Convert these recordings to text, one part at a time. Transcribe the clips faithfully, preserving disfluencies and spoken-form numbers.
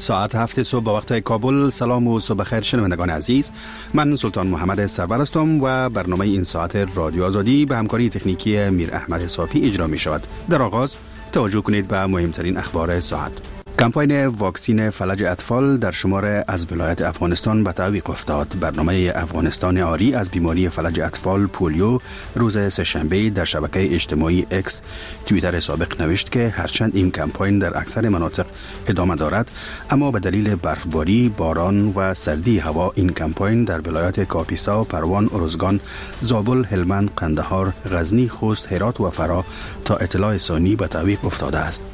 ساعت هفت صبح با وقت کابل. سلام و صبح خیر شنوندگان عزیز، من سلطان محمد سرور هستم و برنامه این ساعت رادیو آزادی به همکاری تکنیکی میر احمد صافی اجرا می شود. در آغاز توجه کنید به مهمترین اخبار ساعت. کمپاین واکسین فلج اطفال در شمار از ولایت افغانستان به تعویق افتاد. برنامه افغانستان آری از بیماری فلج اطفال پولیو روز سه‌شنبه در شبکه اجتماعی اکس توییتر سابق نوشت که هرچند این کمپاین در اکثر مناطق ادامه دارد، اما به دلیل برفباری، باران و سردی هوا این کمپاین در ولایت کاپیسا، پروان، ارزگان، زابل، هلمند، قندهار، غزنی، خوست، هرات و فرا تا اطلاع ثانی به تعویق افتاده است.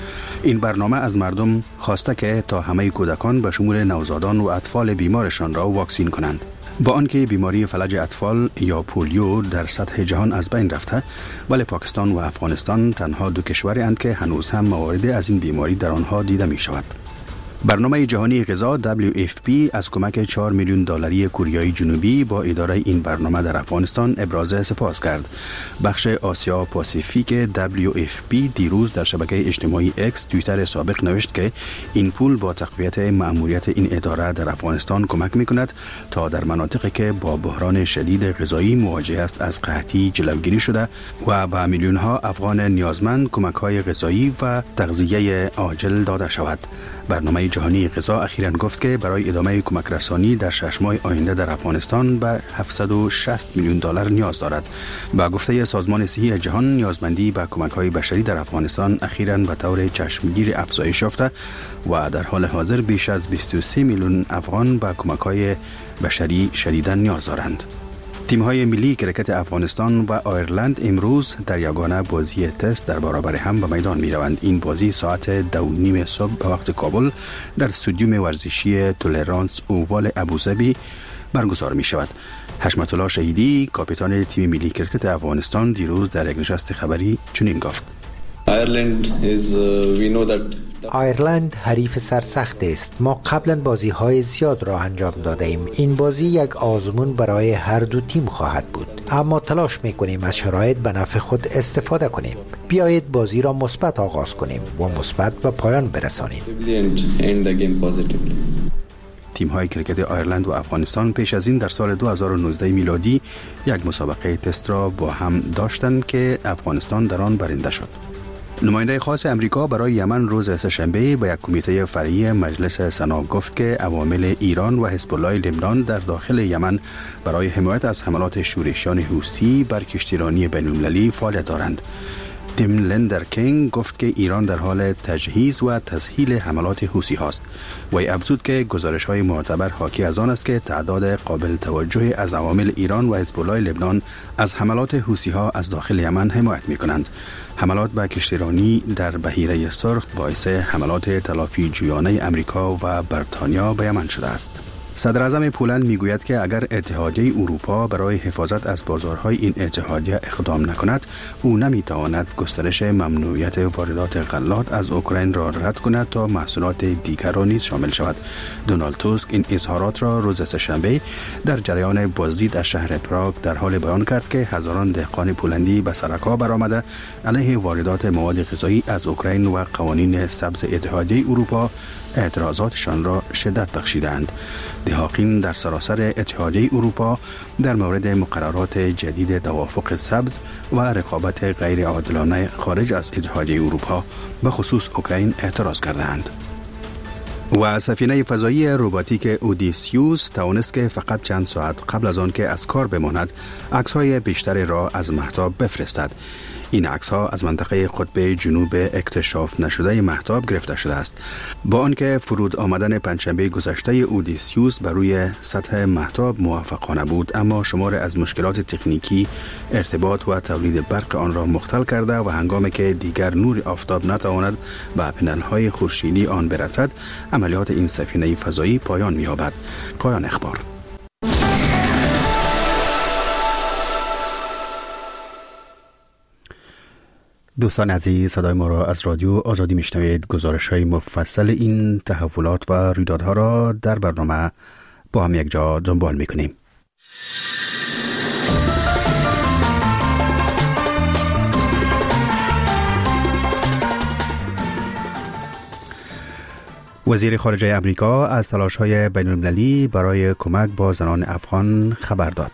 این برنامه از مردم خواسته که تا همه کودکان به شمول نوزادان و اطفال بیمارشان را واکسین کنند. با آنکه بیماری فلج اطفال یا پولیو در سطح جهان از بین رفته، ولی پاکستان و افغانستان تنها دو کشوری اند که هنوز هم موارد از این بیماری در آنها دیده می شود. برنامه جهانی غذا دبلیو اف پی از کمک چهار میلیون دلاری کره جنوبی با اداره این برنامه در افغانستان ابراز سپاس کرد. بخش آسیا پاسیفیک دبلیو اف پی دیروز در شبکه اجتماعی اکس توییتر سابق نوشت که این پول با تقویت مأموریت این اداره در افغانستان کمک می‌کند تا در مناطقی که با بحران شدید غذایی مواجه است از قحطی جلوگیری شده و به میلیون‌ها افغان نیازمند کمک‌های غذایی و تغذیه عاجل داده شود. برنامه جهانی غذا اخیراً گفت که برای ادامه کمک رسانی در شش ماه آینده در افغانستان به هفتصد و شصت میلیون دلار نیاز دارد. با گفته سازمان صحی جهان، نیازمندی به کمک‌های بشری در افغانستان اخیراً به طور چشمگیر افزایش یافته و در حال حاضر بیش از بیست و سه میلیون افغان به کمک‌های بشری شدیداً نیاز دارند. تیم‌های ملی کرکت افغانستان و آیرلند امروز در یگانه بازی تست در برابر هم به میدان می‌روند. این بازی ساعت دو و نیم صبح به وقت کابل در استادیوم ورزشی تولرانس اووال ابوظبی برگزار می‌شود. حشمت الله شهیدی، کاپیتان تیم ملی کرکت افغانستان، دیروز در یک نشست خبری چنین گفت: Ireland is uh, we know that آیرلند حریف سرسخت است. ما قبلا بازی های زیاد را انجام داده ایم. این بازی یک آزمون برای هر دو تیم خواهد بود، اما تلاش میکنیم از شرایط به نفع خود استفاده کنیم. بیایید بازی را مثبت آغاز کنیم و مثبت به پایان برسانیم. تیم های کرکت آیرلند و افغانستان پیش از این در سال دو هزار و نوزده میلادی یک مسابقه تست را با هم داشتند که افغانستان در آن برنده شد. نماینده خاص امریکا برای یمن روز سه‌شنبه به یک کمیته فرعی مجلس سنا گفت که عوامل ایران و حزب الله لبنان در داخل یمن برای حمایت از حملات شورشیان حوثی بر کشتیرانی بین‌المللی فعالیت دارند. تیم لندر کینگ گفت که ایران در حال تجهیز و تسهیل حملات حوثی هاست. وی افزود که گزارش های معتبر حاکی از آن است که تعداد قابل توجهی از عوامل ایران و حزب الله لبنان از حملات حوثی ها از داخل یمن حمایت می کنند. حملات به کشتیرانی در بحیره سرخ باعث حملات تلافی جویانه امریکا و بریتانیا به یمن شده است. صدر اعظم پولند میگوید که اگر اتحادیه اروپا برای حفاظت از بازارهای این اتحادیه اقدام نکند، او نمیتواند گسترش ممنوعیت واردات غلات از اوکراین را رد کند تا محصولات دیگر را نیز شامل شود. دونالد توسک این اظهارات را روز سه‌شنبه در جریان بازدید از شهر پراگ در حال بیان کرد که هزاران دهقان پولندی به سرکا برآمده علیه واردات مواد غذایی از اوکراین و قوانین سبز اتحادیه اروپا اعتراضاتشان را شدت بخشیدند. دهاقین در سراسر اتحادیه اروپا در مورد مقررات جدید توافق سبز و رقابت غیر عادلانه خارج از اتحادیه اروپا به خصوص اوکراین اعتراض کردند. و سفینه فضایی روباتیک اودیسیوس توانست که فقط چند ساعت قبل از آن که از کار بماند عکس‌های بیشتری را از مهتاب بفرستد. این عکس‌ها از منطقه قطب جنوب اکتشاف نشده مهتاب گرفته شده است. با آنکه فرود آمدن پنجشنبه گذشته اودیسیوس بر روی سطح مهتاب موفقانه بود، اما شمار از مشکلات تکنیکی ارتباط و تولید برق آن را مختل کرده و هنگامی که دیگر نور آفتاب نتواند به پنل‌های خورشیدی آن برسد، عملیات این سفینه فضایی پایان می‌یابد. پایان اخبار. دوستان عزیز، صدای ما را از رادیو آزادی میشنوید. گزارش های مفصل این تحولات و رویدادها را در برنامه با هم یک جا دنبال میکنیم. وزیر خارجه امریکا از تلاش‌های بین‌المللی برای کمک با زنان افغان خبر داد.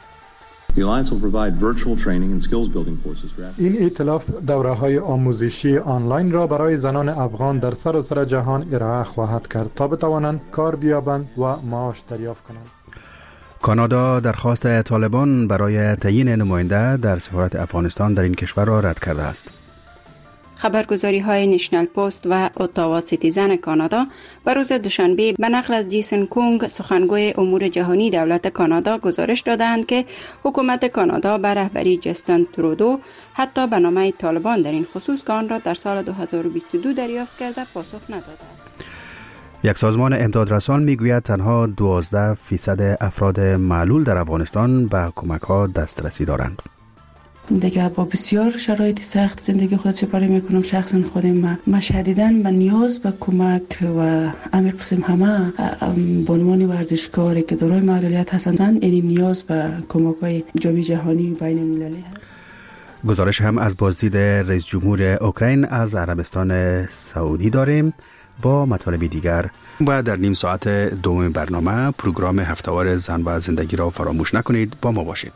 این ائتلاف دوره‌های آموزشی آنلاین را برای زنان افغان در سراسر جهان ارائه خواهد کرد تا بتوانند کار بیابند و معاش دریافت کنند. کانادا درخواست طالبان برای تعیین نماینده در سفارت افغانستان در این کشور را رد کرده است. خبرگزاری های نیشنل پست و اتاوا سیتیزن کانادا به روز دوشنبه به نقل از جیسن کونگ سخنگوی امور جهانی دولت کانادا گزارش دادند که حکومت کانادا به رهبری جستن ترودو حتی به نامه طالبان در این خصوص که آن را در سال دو هزار و بیست و دو دریافت کرده پاسخ نداده است. یک سازمان امدادرسان میگوید تنها دوازده فیصد افراد معلول در افغانستان به کمک ها دسترسی دارند. دیگه با بسیار شرایط سخت زندگی خود سپری میکنم. شخصا خودم ما شدیداً به نیاز به کمک و عمیق قسم همه بانوان ورزشکاری که دارای معلولیت هستند این نیاز به کمک های جامعه جهانی و بین المللی هست. گزارش هم از بازدید رئیس جمهور اوکراین از عربستان سعودی داریم با مطالب دیگر و در نیم ساعت دوم برنامه پروگرام هفته‌وار زن و زندگی را فراموش نکنید. با ما باشید.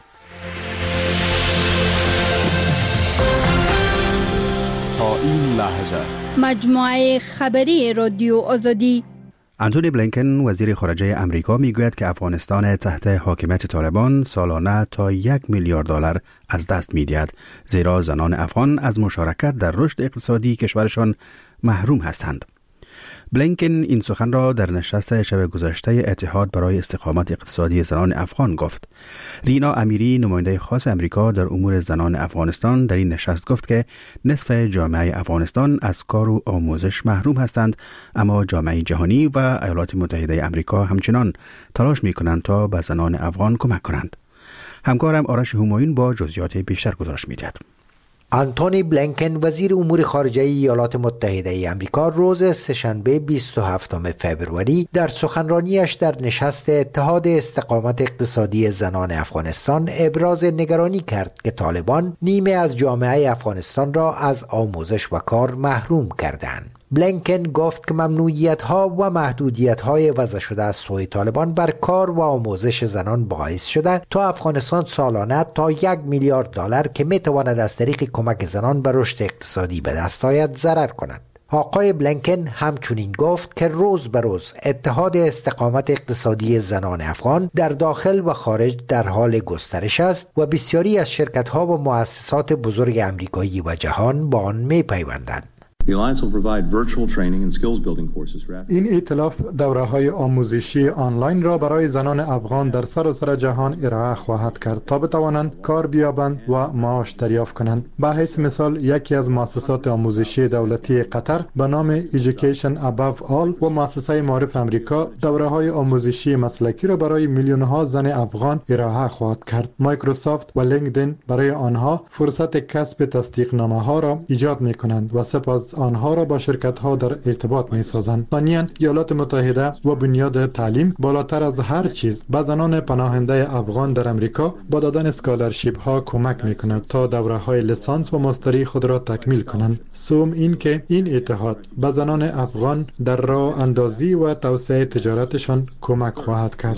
تا این لحظه مجموعه خبری رادیو آزادی. انتونی بلینکن وزیر خارجه امریکا میگوید که افغانستان تحت حاکمیت طالبان سالانه تا یک میلیارد دلار از دست میدهد، زیرا زنان افغان از مشارکت در رشد اقتصادی کشورشان محروم هستند. بلینکن این سخن را در نشست شب گذشته اتحاد برای استقامت اقتصادی زنان افغان گفت. رینا امیری نماینده خاص امریکا در امور زنان افغانستان در این نشست گفت که نصف جامعه افغانستان از کار و آموزش محروم هستند، اما جامعه جهانی و ایالات متحده امریکا همچنان تلاش می کنند تا به زنان افغان کمک کنند. همکارم آرش همایون با جزئیات بیشتر گزارش می دهد. انتونی بلینکن وزیر امور خارجه ایالات متحده ای آمریکا روز سه‌شنبه بیست و هفتم فوریه در سخنرانیش در نشست اتحاد استقامت اقتصادی زنان افغانستان ابراز نگرانی کرد که طالبان نیمه از جامعه افغانستان را از آموزش و کار محروم کردند. بلینکن گفت که ممنوعیت‌ها و محدودیت‌های وضع شده از سوی طالبان بر کار و آموزش زنان باعث شده تا افغانستان سالانه تا یک میلیارد دلار که می‌تواند از طریق کمک زنان به رشد اقتصادی به دست آید ضرر کند. آقای بلینکن همچنین گفت که روز به روز اتحاد استقامت اقتصادی زنان افغان در داخل و خارج در حال گسترش است و بسیاری از شرکت‌ها و مؤسسات بزرگ امریکایی و جهان با آن می‌پیوندند. این ائتلاف دوره‌های آموزشی آنلاین را برای زنان افغان در سراسر جهان ارائه خواهد کرد تا بتوانند کار بیابند و معاش دریافت کنند. به حیث مثال یکی از مؤسسات آموزشی دولتی قطر به نام Education Above All و مؤسسه معارف امریکا دوره‌های آموزشی مسلکی را برای میلیون‌ها زن افغان ارائه خواهد کرد. مایکروسافت و لینکدین برای آنها فرصت کسب تصدیقنامه‌ها را ایجاد می‌کنند و سپس آنها را با شرکت‌ها در ارتباط می‌سازند. ثانیاً ایالات متحده و بنیاد تعلیم بالاتر از هر چیز به زنان پناهنده افغان در امریکا با دادن اسکالرشیپ‌ها کمک می‌کند تا دوره‌های لیسانس و ماستری خود را تکمیل کنند. سوم این که این اتحاد به زنان افغان در راه اندازی و توسعه تجارتشان کمک خواهد کرد.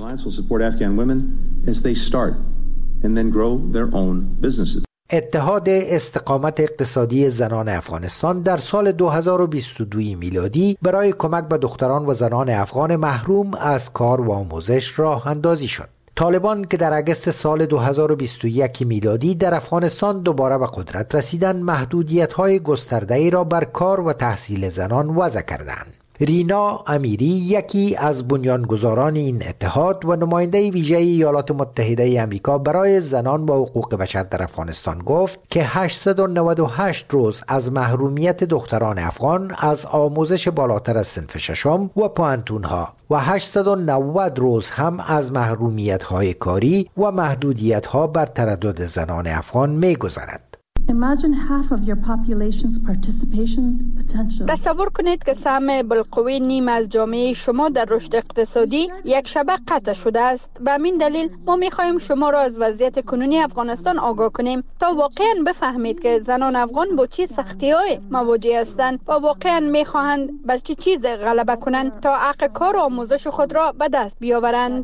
اتحاد استقامت اقتصادی زنان افغانستان در سال دو هزار و بیست و دو میلادی برای کمک به دختران و زنان افغان محروم از کار و آموزش راه اندازی شد. طالبان که در اگست سال دو هزار و بیست و یک میلادی در افغانستان دوباره به قدرت رسیدند، محدودیت‌های گسترده‌ای را بر کار و تحصیل زنان وضع کردند. رینا امیری یکی از بنیانگذاران این اتحاد و نماینده ویژه ایالات متحده آمریکا برای زنان و حقوق بشر در افغانستان گفت که هشتصد و نود و هشت روز از محرومیت دختران افغان از آموزش بالاتر از صنف ششم و پوانتونها و هشتصد و نود روز هم از محرومیت‌های کاری و محدودیت‌ها بر تردد زنان افغان می‌گذرد. تصور کنید که سهم بالقوه نیم از جامعه شما در رشد اقتصادی یک شبه قطع شده است. به همین دلیل ما می‌خواهیم شما را از وضعیت کنونی افغانستان آگاه کنیم تا واقعاً بفهمید که زنان افغان با چه سختی‌های مواجه هستند و واقعاً می‌خواهند بر چه چیز غلبه کنند تا حق کار و آموزش خود را به دست بیاورند.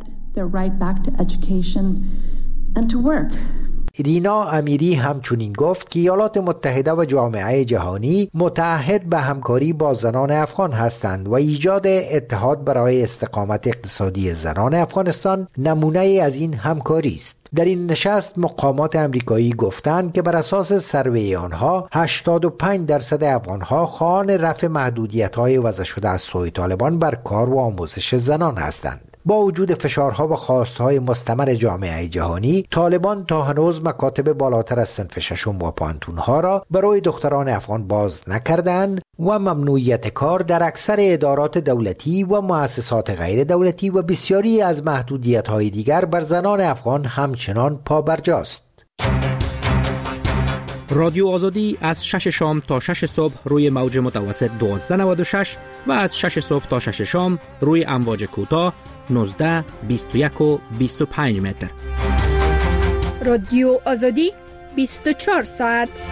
رینا امیری همچنین گفت که ایالات متحده و جامعه جهانی متعهد به همکاری با زنان افغان هستند و ایجاد اتحاد برای استقامت اقتصادی زنان افغانستان نمونه از این همکاری است. در این نشست مقامات امریکایی گفتند که بر اساس سروی آنها هشتاد و پنج درصد افغانها خواهان رفع محدودیت‌های وضع شده از سوی طالبان بر کار و آموزش زنان هستند. با وجود فشارها و خواستهای مستمر جامعه جهانی، طالبان تا هنوز مکاتب بالاتر از صنف ششم و پانتونها را برای دختران افغان باز نکردند و ممنوعیت کار در اکثر ادارات دولتی و مؤسسات غیر دولتی و بسیاری از محدودیت‌های دیگر بر زنان افغان همچنان پابرجاست. رادیو آزادی از شش شام تا شش صبح روی موج متوسط دوازده نود و شش و از شش صبح تا شش شام روی امواج کوتاه نوزده، بیست و یک و بیست و پنج متر. رادیو آزادی بیست و چهار ساعت.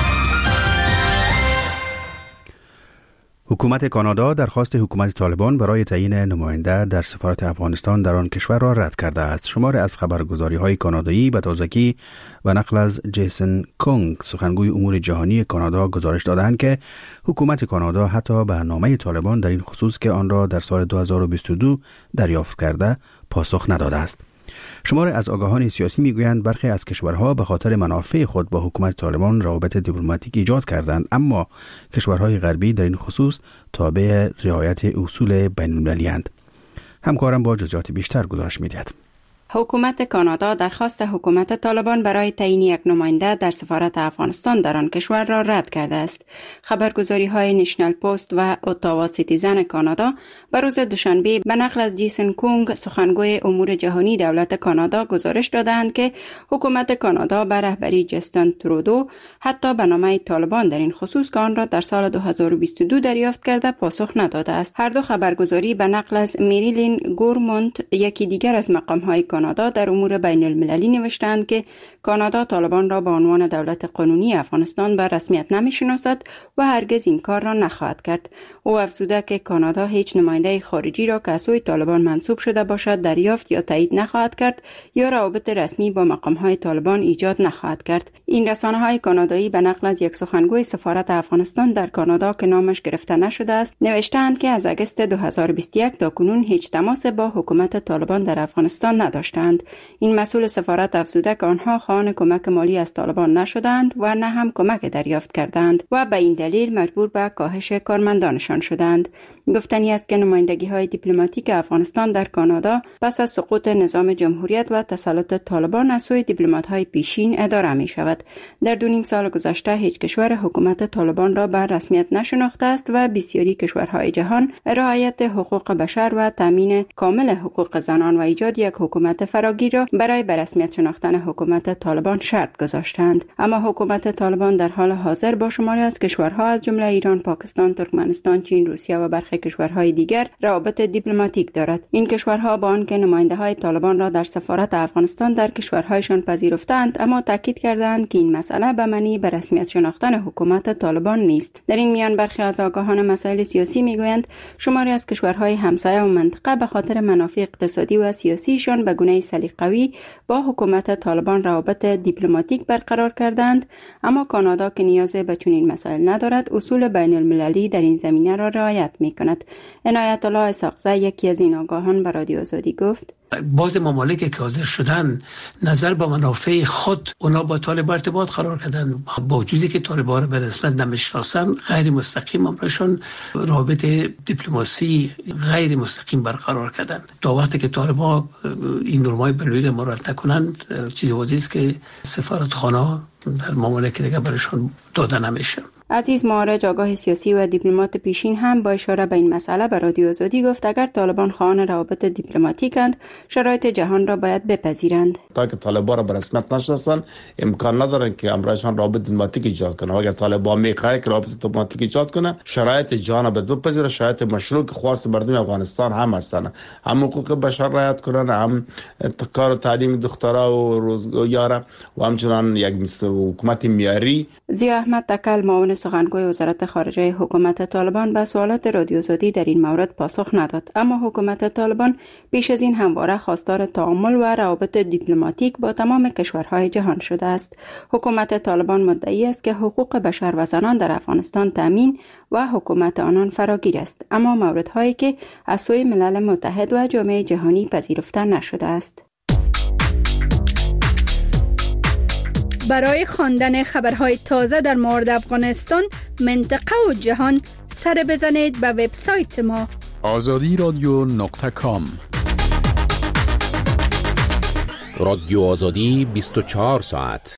حکومت کانادا درخواست حکومت طالبان برای تعیین نماینده در سفارت افغانستان در آن کشور را رد کرده است. شمار از خبرگزاری‌های کانادایی به تازگی و نقل از جیسن کونگ سخنگوی امور جهانی کانادا گزارش دادند که حکومت کانادا حتی به نامه طالبان در این خصوص که آن را در سال دو هزار و بیست و دو دریافت کرده پاسخ نداده است. شمار از آگاهان سیاسی میگویند برخی از کشورها به خاطر منافع خود با حکومت طالبان روابط دیپلماتیک ایجاد کردند، اما کشورهای غربی در این خصوص تابع رعایت اصول بین المللی اند. همکارم با جزئیات بیشتر گزارش می‌دهد. حکومت کانادا درخواست حکومت طالبان برای تعیین یک نماینده در سفارت افغانستان در آن کشور را رد کرده است. خبرگزاری‌های نشنال پست و اتاوا سیتیزن کانادا بر روز دوشنبه به نقل از جیسن کونگ سخنگوی امور جهانی دولت کانادا گزارش دادند که حکومت کانادا به رهبری جستن ترودو حتی به نامه طالبان در این خصوص که آن را در سال دو هزار و بیست و دو دریافت کرده پاسخ نداده است. هر دو خبرگزاری به نقل از میریلین گورمونت یکی دیگر از مقام‌های کانادا در امور بین المللی نوشتند که کانادا طالبان را به عنوان دولت قانونی افغانستان به رسمیت نمی‌شناسد و هرگز این کار را نخواهد کرد. او افزوده که کانادا هیچ نماینده خارجی را که از سوی طالبان منصوب شده باشد دریافت یا تایید نخواهد کرد یا روابط رسمی با مقام‌های طالبان ایجاد نخواهد کرد. این رسانه‌های کانادایی به نقل از یک سخنگوی سفارت افغانستان در کانادا که نامش گرفته نشده است نوشتند که از اگست دو هزار و بیست و یک تا کنون هیچ تماس با حکومت طالبان در افغانستان نداشتند. این مسئول سفارت افزوده که آنها خواهان کمک مالی از طالبان نشدند و نه هم کمک دریافت کردند و به این دلیل مجبور به کاهش کارمندانشان شدند. گفتنی است که نمایندگی‌های دیپلماتیک افغانستان در کانادا پس از سقوط نظام جمهوریت و تسلط طالبان از سوی دیپلمات‌های پیشین اداره می‌شود. در دو نیم سال گذشته هیچ کشور حکومت طالبان را به رسمیت نشناخته است و بسیاری کشورهای جهان رعایت حقوق بشر و تامین کامل حقوق زنان و ایجاد یک حکومت فراگیر را برای به رسمیت شناختن حکومت طالبان شرط گذاشتند. اما حکومت طالبان در حال حاضر با شماری از کشورها از جمله ایران، پاکستان، ترکمنستان، چین، روسیه و برخی کشورهای دیگر روابط دیپلماتیک دارد. این کشورها با آنکه نماینده‌های طالبان را در سفارت افغانستان در کشورهایشان پذیرفتند، اما تاکید کردند که این مسئله به معنی به رسمیت شناختن حکومت طالبان نیست. در این میان برخی از آگاهان مسائل سیاسی میگویند شماری از کشورهای همسایه و منطقه به خاطر منافع اقتصادی و سیاسیشان به گونه سلیقه‌ای با حکومت طالبان روابط دیپلماتیک برقرار کردند، اما کانادا که نیاز به چنین مسائل ندارد اصول بین المللی در این زمینه را رعایت می‌کند. عنایت الله اسحاقزی یکی از این آگاهان به رادیو آزادی گفت بعض ممالک که حاضر شدن نظر به منافع خود اونا با طالبان ارتباط قرار کردن، با وجودی که طالبان را به رسمیت نمیشناسن غیر مستقیم امرشون رابط دیپلماسی غیر مستقیم برقرار کردن. تا وقتی که طالبان این نرمای بین‌المللی مراعات نکنند چیزی واضحه است که سفارتخانه در ممالک دیگه برشون داده نمیشه. عزیز معارج آگاه سیاسی و دیپلمات پیشین هم با اشاره به این مسئله به رادیو آزادی گفت اگر طالبان خواهان روابط دیپلماتیکند شرایط جهان را باید بپذیرند. تا که طالبان را به رسمیت نشناسند امکان ندارند که امرایشان رابط دیپلماتیک ایجاد کنند. اگر طالبان میخواهد که رابط دیپلماتیک ایجاد کنه شرایط جهان را بپذیره، شرایط مشروع که خواست مردم افغانستان هم هستند، هم حقوق بشر رعایت کنند، هم کار و تعلیم دخترها و روزگار و همچنان یک حکومت معیاری. ضیا احمد تکل معاون سخنگوی وزارت خارجه حکومت طالبان به سوالات رادیو آزادی در این مورد پاسخ نداد، اما حکومت طالبان پیش از این همواره خواستار تعامل و روابط دیپلماتیک با تمام کشورهای جهان شده است. حکومت طالبان مدعی است که حقوق بشر و زنان در افغانستان تامین و حکومت آنان فراگیر است، اما موردهایی که از سوی ملل متحد و جامعه جهانی پذیرفته نشده است. برای خواندن خبرهای تازه در مورد افغانستان، منطقه و جهان سر بزنید به وبسایت ما آزادی رادیو نقطه کام. رادیو آزادی بیست و چهار ساعت.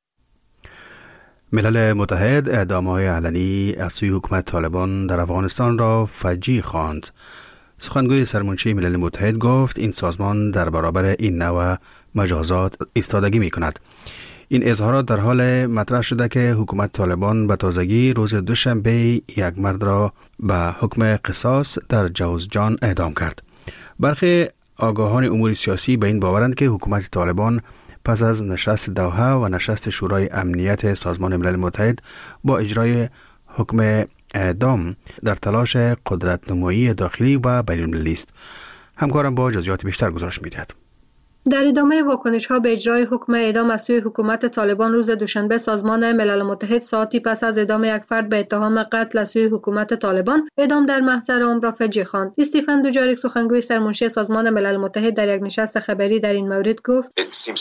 ملل متحد اعدام‌های علنی از سوی حکومت طالبان در افغانستان را فجیع خواند. سخنگوی سرمنشی ملل متحد گفت این سازمان در برابر این نوع مجازات ایستادگی می‌کند. این اظهارات در حال مطرح شده که حکومت طالبان به تازگی روز دوشنبه یک مرد را به حکم قصاص در جوزجان اعدام کرد. برخی آگاهان امور سیاسی به این باورند که حکومت طالبان پس از نشست دوحه و نشست شورای امنیت سازمان ملل متحد با اجرای حکم اعدام در تلاش قدرت نمایی داخلی و بین المللی است. همکارم با جزئیات بیشتر گزارش می‌دهد. در ادامه واکنش‌ها به اجرای حکم اعدام از سوی حکومت طالبان روز دوشنبه، سازمان ملل متحد ساعتی پس از اعدام یک فرد به اتهام قتل از سوی حکومت طالبان، اعدام در محضر عام را فجیع خواند. استیفن دوجاریک، سخنگوی سرمنشی سازمان ملل متحد، در یک نشست خبری در این مورد گفت: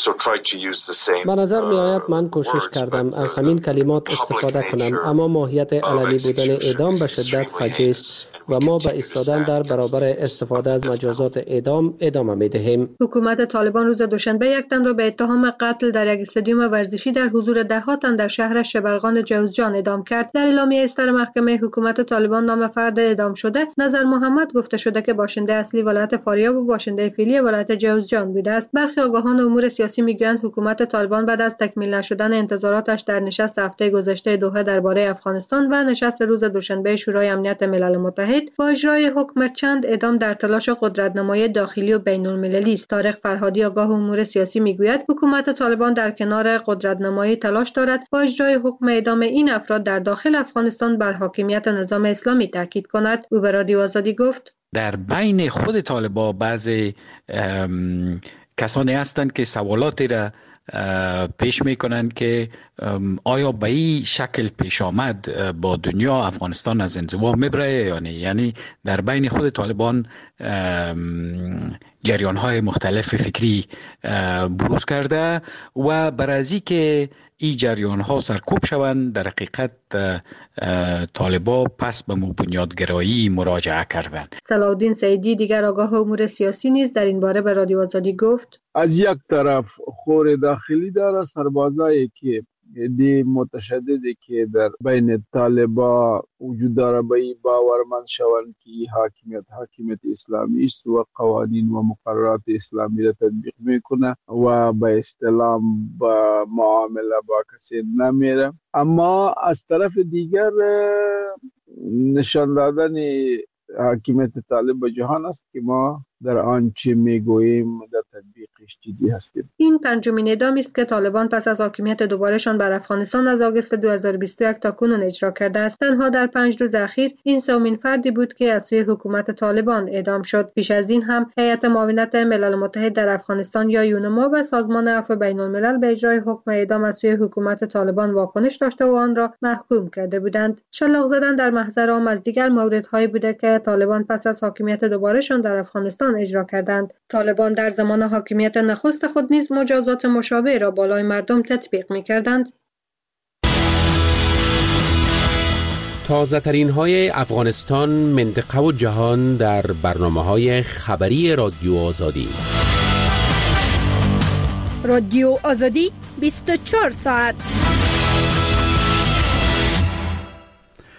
به نظر می‌آید من کوشش کردم از همین کلمات استفاده کنم، اما ماهیت علنی بودن اعدام به شدت فجیع است و ما به ایستادن در برابر استفاده از مجازات اعدام ادامه می‌دهیم. حکومت طالبان روز دوشنبه یک تن را به اتهام قتل در یک استادیوم ورزشی در حضور ده ها تن در شهر شبرغان جوزجان اعدام کرد. در اعلامیه اصدار محکمه حکومت طالبان نام فرد اعدام شده نظر محمد گفته شده که باشنده اصلی ولایت فاریاب و باشنده فعلی ولایت جوزجان بوده است. برخی آگاهان امور سیاسی میگویند حکومت طالبان بعد از تکمیل نشدن انتظاراتش در نشست هفته گذشته دوحه درباره افغانستان و نشست روز دوشنبه شورای امنیت ملل متحد با اجرای حکم چند اعدام در تلاش قدرت‌نمایی داخلی و بین‌المللی است. طارق فرهادی، آگاه امور سیاسی، میگوید حکومت طالبان در کنار قدرت‌نمایی تلاش دارد با اجرای حکم اعدام این افراد در داخل افغانستان بر حاکمیت نظام اسلامی تاکید کند. او به رادیو آزادی گفت: در بین خود طالبان بعضی کسانی هستند که سوالاتی را پیش میکنند که آیا به این شکل پیش آمد با دنیا افغانستان از انزوا میبره یا نه. یعنی در بین خود طالبان جریان های مختلف فکری بروز کرده و برازی که این جریان ها سرکوب شوند، در حقیقت طالبان پس به بنیادگرایی مراجعه کردند. صلاحالدین سعیدی، دیگر آگاه امور سیاسی، نیز در این باره به رادیو آزادی گفت: از یک طرف خور داخلی داره، سربازایی که دی متشددی که در بین طالبان وجود داره به این باورمند شوند که حاکمیت حاکمیت اسلامی است و قوانین و مقررات اسلامی را تطبیق میکنه و به اصطلاح با معامله با کسی نمیره. اما از طرف دیگر نشان دادن حاکمیت طالب به جهان است که ما در آنچه میگوییم در تطبیقش جدی هستیم. این پنجمین اعدامی است که طالبان پس از حاکمیت دوبارهشان بر افغانستان از آگوست دو هزار و بیست و یک تا کنون اجرا کرده است. تنها در پنج روز اخیر این سومین فردی بود که از سوی حکومت طالبان اعدام شد. پیش از این هم هیئت معاونت ملل متحد در افغانستان یا یونما و سازمان عفو بین الملل به اجرای حکم اعدام از سوی حکومت طالبان واکنش داشته و آن را محکوم کرده بودند. شلاق زدن در محضر عام از دیگر موردهایی بوده که طالبان پس از حاکمیت دوبارهشان در افغانستان اجرا کردند. طالبان در زمان حاکمیت نخست خود نیز مجازات مشابه را بالای مردم تطبیق می‌کردند. تازه ترین های افغانستان، منطقه و جهان در برنامه های خبری رادیو آزادی. رادیو آزادی بیست و چهار ساعت.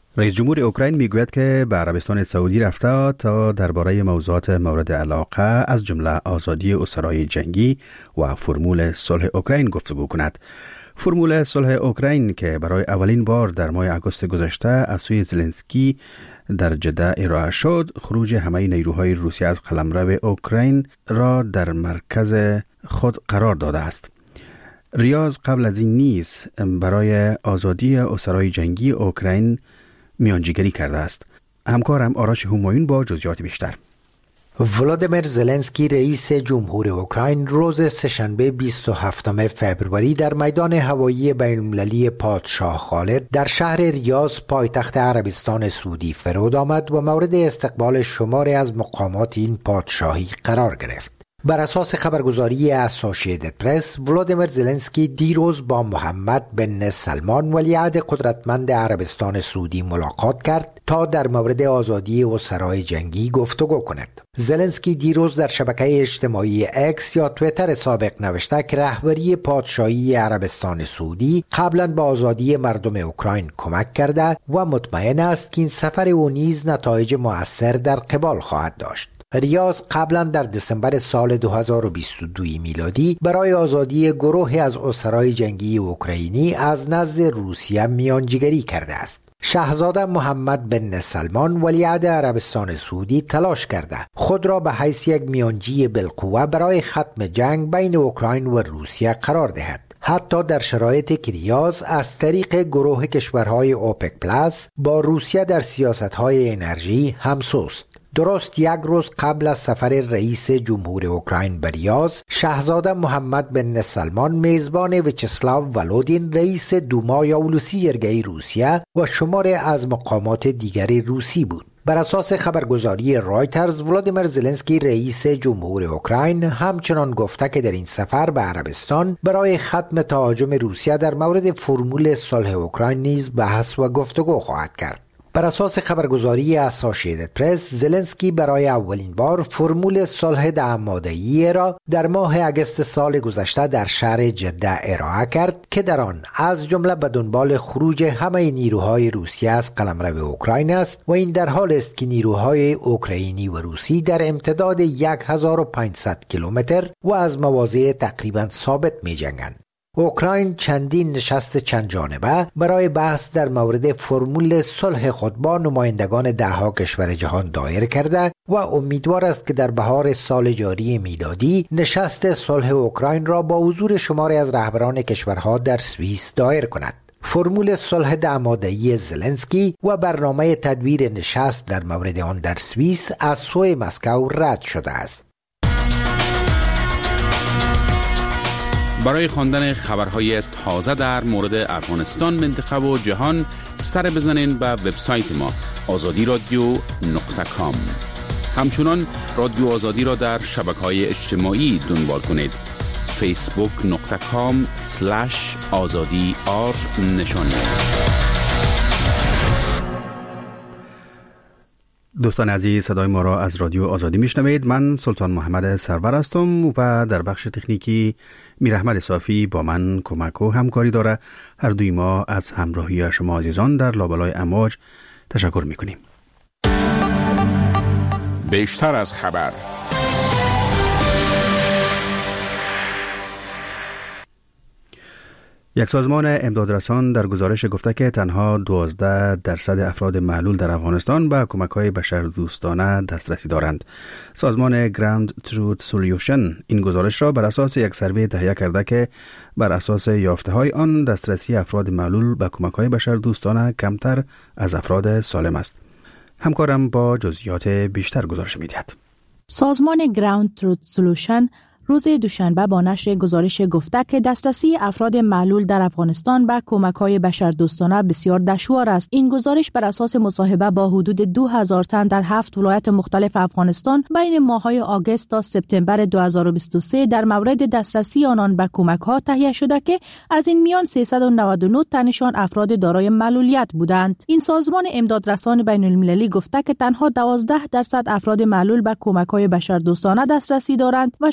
رئیس جمهور اوکراین میگوید که به عربستان سعودی رفته تا درباره موضوعات مورد علاقه از جمله آزادی اسرای جنگی و فرمول صلح اوکراین گفتگو کند. فرمول صلح اوکراین که برای اولین بار در ماه آگوست گذشته از سوی زلنسکی در جده ارائه شد، خروج همه نیروهای روسیه از قلمرو اوکراین را در مرکز خود قرار داده است. ریاض قبل از این نیز برای آزادی اسرای جنگی اوکراین میانجیگری کرده است. همکارم آرش همایون با جزئیات بیشتر. ولادیمیر زلنسکی رئیس جمهور اوکراین روز سه‌شنبه بیست و هفتم فوریه در میدان هوایی بین‌المللی پادشاه خالد در شهر ریاض پایتخت عربستان سعودی فرود آمد و مورد استقبال شماری از مقامات این پادشاهی قرار گرفت. بر اساس خبرگزاری اسوسییتد پرس، ولادیمیر زلنسکی دیروز با محمد بن سلمان ولیعهد قدرتمند عربستان سعودی ملاقات کرد تا در مورد آزادی اسرای جنگی گفتگو کند. زلنسکی دیروز در شبکه اجتماعی اکس یا توییتر سابق نوشته که رهبری پادشاهی عربستان سعودی قبلا به آزادی مردم اوکراین کمک کرده و مطمئن است که این سفر او نیز نتایج مؤثر در قبال خواهد داشت. ریاض قبلا در دسامبر سال دو هزار و بیست و دو میلادی برای آزادی گروهی از اسرای جنگی اوکراینی از نزد روسیه میانجیگری کرده است. شاهزاده محمد بن سلمان ولیعهد عربستان سعودی تلاش کرده خود را به حیث یک میانجی بالقوه برای ختم جنگ بین اوکراین و روسیه قرار دهد، حتی در شرایطی که ریاض از طریق گروه کشورهای اوپک پلاس با روسیه در سیاستهای انرژی همسوست. درست یک روز قبل از سفر رئیس جمهور اوکراین به ریاض، شاهزاده محمد بن سلمان میزبان ویچسلاو ولودین رئیس دومای اولوسی ارگئی روسیه و شماری از مقامات دیگری روسی بود. بر اساس خبرگزاری رایترز، ولادیمیر زلنسکی رئیس جمهور اوکراین همچنان گفته که در این سفر به عربستان برای ختم تهاجم روسیه در مورد فرمول صلح اوکراین نیز بحث و گفتگو خواهد کرد. بر اساس خبرگزاری اسوسییتد پرس، زلنسکی برای اولین بار فرمول صلح دهماده‌ای را در ماه اگست سال گذشته در شهر جده ارائه کرد که در آن از جمله به دنبال خروج همه نیروهای روسیه از قلمرو اوکراین است و این در حال است که نیروهای اوکراینی و روسی در امتداد هزار و پانصد کیلومتر و از مواضع تقریبا ثابت می جنگند. اوکراین چندین نشست چند جانبه برای بحث در مورد فرمول صلح خود با نمایندگان دهها کشور جهان دایر کرده و امیدوار است که در بهار سال جاری میلادی نشست صلح اوکراین را با حضور شماری از رهبران کشورها در سوئیس دایر کند. فرمول صلح دهماده‌ای زلنسکی و برنامه تدبیر نشست در مورد آن در سوئیس از سوی مسکو رد شده است. برای خواندن خبرهای تازه در مورد افغانستان، منطقه و جهان سر بزنین به وبسایت ما آزادی رادیو نقطه کام. همچنان رادیو آزادی را در شبکه‌های اجتماعی دنبال کنید. فیسبوک نقطه کام سلش آزادی آر نشانی است. دوستان عزیز، صدای ما را از رادیو آزادی میشنوید. من سلطان محمد سرور هستم و در بخش تکنیکی میر احمد صافی با من کمک و همکاری داره. هر دوی ما از همراهی شما عزیزان در لابلای امواج تشکر میکنیم. بیشتر از خبر. یک سازمان امدادرسان در گزارش گفته که تنها دوازده درصد افراد معلول در افغانستان به کمک‌های بشردوستانه دسترسی دارند. سازمان گراند تروت سولوشن این گزارش را بر اساس یک سروی تهیه کرده که بر اساس یافته‌های آن دسترسی افراد معلول به کمک‌های بشردوستانه کمتر از افراد سالم است. همکارم با جزئیات بیشتر گزارش می‌دهد. سازمان گراند تروت سولوشن روز دوشنبه با نشر گزارش گفته که دسترسی افراد معلول در افغانستان به کمک‌های بشردوستانه بسیار دشوار است. این گزارش بر اساس مصاحبه با حدود دو هزار تن در هفت ولایت مختلف افغانستان بین ماه‌های آگوست تا سپتامبر دو هزار و بیست و سه در مورد دسترسی آنان به کمک‌ها تهیه شده که از این میان سیصد و نود و نه تنشان افراد دارای معلولیت بودند. این سازمان امدادرسان بین‌المللی گفته که تنها دوازده درصد افراد معلول به کمک‌های بشردوستانه دسترسی دارند و شصت و یک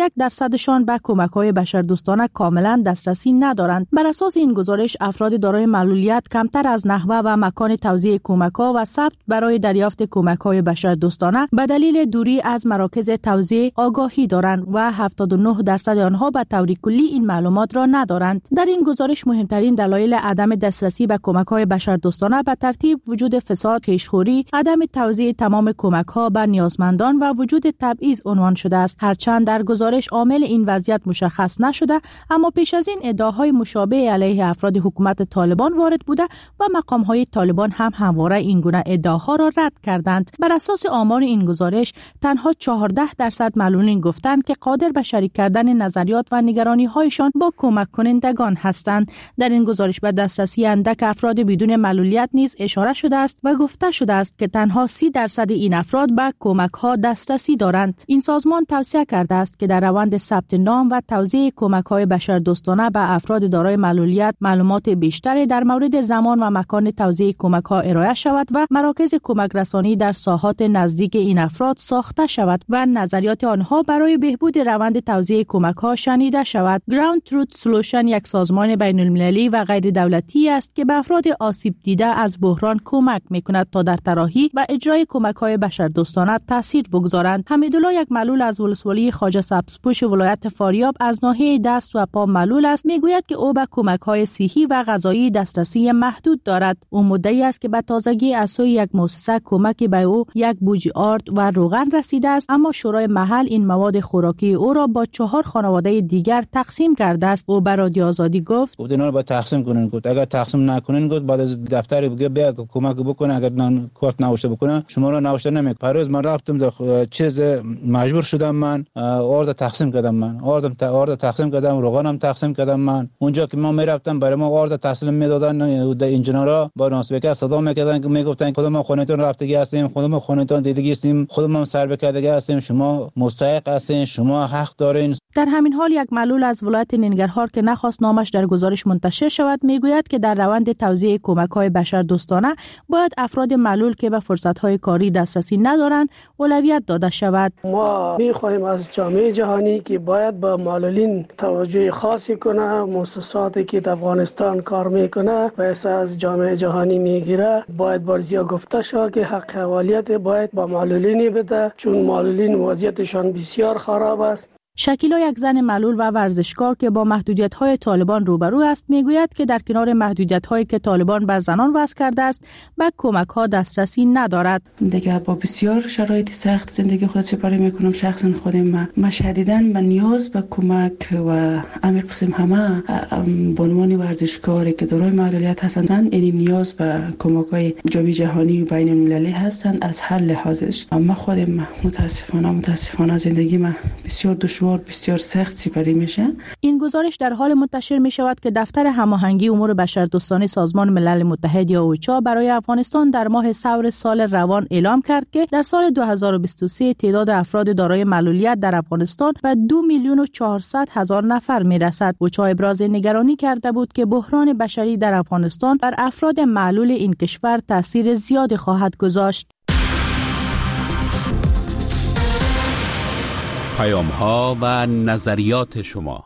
یک درصدشان به کمک‌های بشردوستانه کاملا دسترسی ندارند. بر اساس این گزارش افراد دارای معلولیت کمتر از نحوه و مکان توزیع کمک‌ها و ثبت برای دریافت کمک‌های بشردوستانه به دلیل دوری از مراکز توزیع آگاهی دارند و هفتاد و نه درصد آنها به طور کلی این معلومات را ندارند. در این گزارش مهمترین دلایل عدم دسترسی به کمک‌های بشردوستانه به ترتیب وجود فساد، پیشخوری، عدم توزیع تمام کمک‌ها به نیازمندان و وجود تبعیض عنوان شده است. هرچند در گزارش عامل این وضعیت مشخص نشده، اما پیش از این ادعاهای مشابه علیه افراد حکومت طالبان وارد بوده و مقام‌های طالبان هم همواره این گونه ادعاها را رد کردند. بر اساس آمار این گزارش تنها چهارده درصد معلولین گفتند که قادر به شریک کردن نظریات و نگرانی‌هایشان با کمک کنندگان هستند. در این گزارش به دسترسی اندک افراد بدون معلولیت نیز اشاره شده است و گفته شده است که تنها سی درصد این افراد به کمک‌ها دسترسی دارند. این سازمان توصیه کرده است که در روند ثبت نام و توزیع کمک‌های بشردوستانه به افراد دارای معلولیت معلومات بیشتری در مورد زمان و مکان توزیع کمک‌ها ارائه شود و مراکز کمک رسانی در ساحات نزدیک این افراد ساخته شود و نظریات آنها برای بهبود روند توزیع کمک‌ها شنیده شود. Ground Truth Solution یک سازمان بین‌المللی و غیر دولتی است که به افراد آسیب دیده از بحران کمک می‌کند تا در طراحی و اجرای کمک‌های بشردوستانه تاثیر بگذارند. حمیدالله یک معلول از ولسوالی خواجه سبزپوش ولایت فاریاب از ناحیه دست و پا معلول است. میگوید که او به کمک‌های صحی و غذایی دسترسی محدود دارد. او مدعی است که به تازگی از سوی یک مؤسسه کمک به او یک بوجی آرد و روغن رسیده است، اما شورای محل این مواد خوراکی او را با چهار خانواده دیگر تقسیم کرده است. او به رادیو آزادی گفت گفت اینا رو باید تقسیم کنین. گفت اگر تقسیم نکنین گفت بعد از دفتر بگه بیا کمک بکنه، اگر نان کارت نوشته بکنه شما را نوشته نمیکنه. پروز من رفتم در چیز مجبور شدم، من آرد تقسیم کردم، من آردم تا آرد تقسیم کردم، روغنم تقسیم کردم. من اونجا که ما میرفتم برای ما آرد تقسیم میدادن، انجینرها با ناسبکه صدا میکردن که میگفتن خودمون خونتون رفتگی هستیم، خودمون خونتون دیدگی هستیم، خودمون سر بکردگی هستیم، شما مستحق هستین، شما حق دارین. در همین حال یک معلول از ولایت ننگرهار که نخواست نامش در گزارش منتشر شود میگوید که در روند توزیع کمک‌های بشردوستانه باید افراد معلول که به فرصت‌های کاری دسترسی ندارند اولویت داده شود. ما می‌خواهیم از جامعه جهانی که باید با معلولین توجه خاصی کنه، مؤسساتی که در افغانستان کار میکنه و از جامعه جهانی میگیره باید بارزیا گفته شود که حق حوالیت باید با معلولین بده، چون معلولین وضعیتشان بسیار خراب است. شکیلا یک زن معلول و ورزشکار که با محدودیت‌های طالبان روبرو است میگوید که در کنار محدودیت‌هایی که طالبان بر زنان وضع کرده است به کمک‌ها دسترسی ندارد. دیگه با بسیار شرایط سخت زندگی خود سپری میکنم. شخصا خودم ما, ما شدیداً به نیاز به کمک و عمیق قسم همه به عنوان ورزشکاری که دارای معلولیت هستند این نیاز به کمک‌های جامعه جهانی و بین المللی هستند. از هر لحاظش ما خودم متاسفانه متاسفانه زندگی ما بسیار دشوار بسیار سخت سپری میشه. این گزارش در حال منتشر می شود که دفتر هماهنگی امور بشردوستانه سازمان ملل متحد یا اوچا برای افغانستان در ماه ثور سال روان اعلام کرد که در سال دو هزار و بیست و سه تعداد افراد دارای معلولیت در افغانستان به دو میلیون و چهارصد هزار نفر می رسد. اوچا ابراز نگرانی کرده بود که بحران بشری در افغانستان بر افراد معلول این کشور تاثیر زیادی خواهد گذاشت. پیام ها و نظریات شما.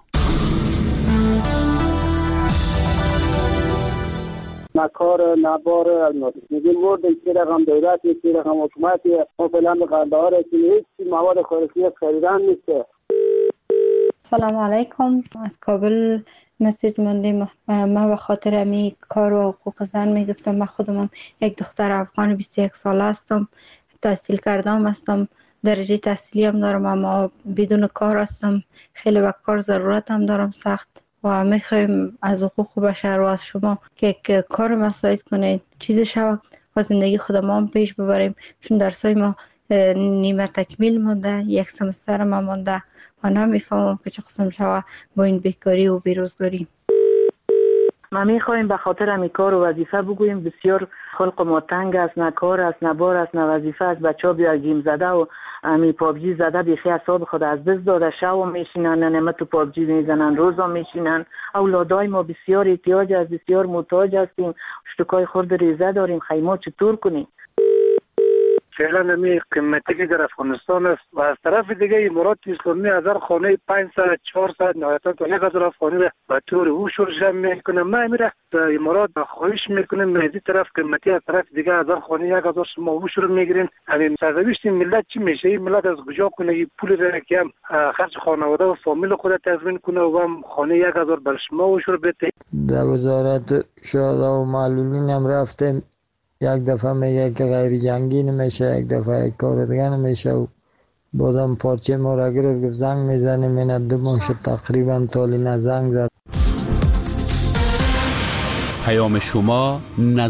نکار نبار میگیم ورد چه رقم دولت چه رقم حکومت ما فعلا به قرارداد هیچ مواد خوراکی خریدن نیست. سلام علیکم، از کابل مسیج مندیم. ما به خاطر امی کار و حقوق زن میگفتم. من خودم یک دختر افغان بیست و یک ساله هستم، تحصیل کردم هستم، درجه تحصیلی هم دارم، اما بدون کار هستم. خیلی به کار ضرورت هم دارم سخت و میخوایم از حقوق بشر و از شما که, که کار مساعد کنید، چیز شود و زندگی خود ما هم پیش ببریم، چون درسای ما نیمه تکمیل مونده، یک سمستر ما مونده و نمیفهمم که چه قسم شود با این بیکاری و بیروزگاری. ما میخوایم به خاطر امی کار و وظیفه بگوییم. بسیار خلق ما تنگ است، نه کار است، نه بار است، نه وظیفه است. بچه ها بیا گیم زده و امی پابجی زده بیخی اعصاب خود از دست داده، شب میشینن نمت تو پابجی میزنن، روزا میشینن. اولادای ما بسیار احتیاج است، بسیار محتاج هستیم، اشتکای خورد ریزه داریم، خیمه چطور کنیم؟ فعلا می قیمتی که در افغانستان است و از طرف دیگه امارات اسلامی هزار خانه پانصد چهارصد نهایتا تا یک هزار خانه را به طور اوشور جمع میکنه. ما میره در امارات خواهش میکنیم از این طرف قیمتی از طرف دیگه هزار خانه یک هزار شما اوشور میگیرین. همین سرنوشت ملت چی میشه؟ این ملت از کجا کنه این پول را که هم خرج خانواده و فامیل خود تضمین کنه و هم خانه یک هزار بر شما اوشور بده. در وزارت شهدا و معلولین هم رفتیم، یک دفعه میگه که غیر جنگی نمیشه، یک دفعه یک کار دیگه نمیشه و بازم پارچه ما را گرفت گفت زنگ میزنیم. این دو ماه شد تقریبا تالی نه زنگ زد. پیام شما